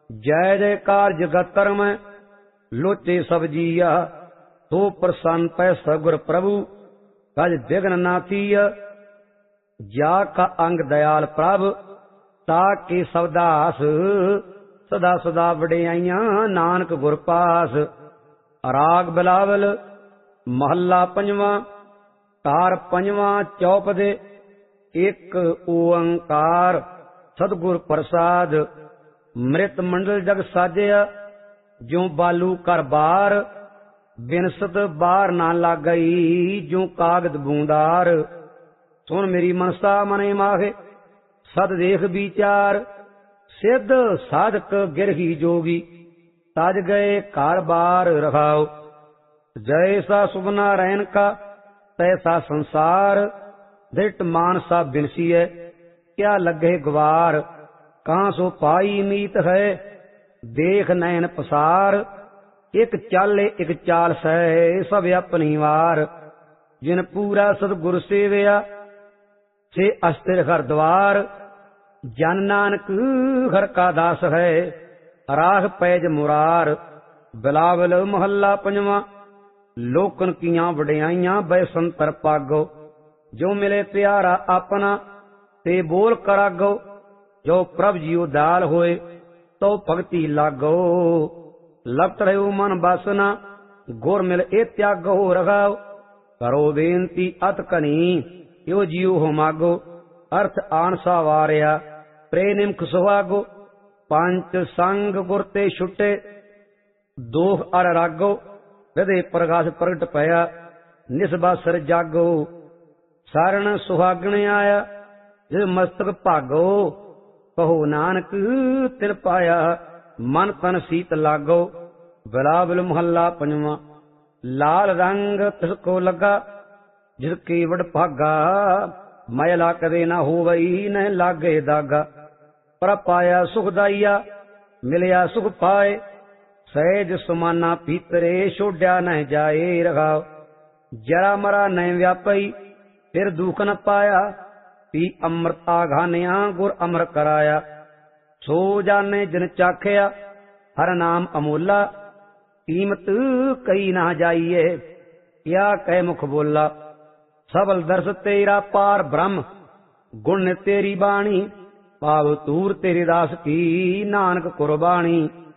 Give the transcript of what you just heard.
जय जयकार जगत तरम लोचे सब जिया। तो प्रसन्न पै सगुर प्रभु कज विघ्न ना थीय। जा का अंग दयाल प्रभ ताके सवदास। सदा सदा वडियाइयां नानक गुर पास। राग बिलावल महला पंजवा। तार पंजवा चौप दे एक ओंकार सतगुर प्रसाद। मृत मंडल जग साजिया ज्यों बालू कर बार। बिनसत बार ना लाग गई ज्यों कागद बूंदार। सुन मेरी मनसा मने माहे सद देख विचार। सिद्ध साधक गिरही जोगी ताज गए कार बार रखाओ। जैसा शुभ नारायण का तैसा संसार। दृष्ट मानसा बिनसी है क्या लगे ग्वार। कहाँ सो पाई मीत है देख नैन पसार। एक चाले एक चाल सह सब अपनी वार। जिन पूरा सतगुर सेवया से अस्थिर हर द्वार। जन नानक हर का दास है राह पैज मुरार। बिलावल महला पंजवा। लोकन कियां वडियाइयां बैसंतर पागो। जो मिले प्यारा अपना ते बोल करागो। जो प्रभ जियो दाल होए तो भगति लागो। लपट रहो मन बासना गुर मिल ए त्यागो रखाओ। करो बेनती अत कनी यो जियो हो मागो। अर्थ आनसा वारिया प्रे निमख सुहागो। पंच संग गुर ते छुटे दोख अर रागो। हृदय प्रकाश प्रगट पया निसबासर जागो। सारण सुहागण आया जिस मस्तक भागो। कहो नानक तिन पाया मन तन सीत लागो। बिलावल महला पंजवा। लाल रंग तिसको लगा जिसके वड भागा। मैला कदे न होवई न लागे दागा। पर पाया सुखदाइया मिलया सुख पाए। सहज समाना भीतरे छोड्या न जाए रखाओ। जरा मरा न व्यापई फिर दुख न पाया। पी अमृत आघानिया गुर अमर कराया। सो जाने जिन चाखिया हर नाम अमोला। कीमत कई ना जाइए क्या कह मुख बोला। सबल दर्श तेरा पार ब्रह्म गुण तेरी बाणी। पाव तूर तेरी दास की नानक कुर्बानी।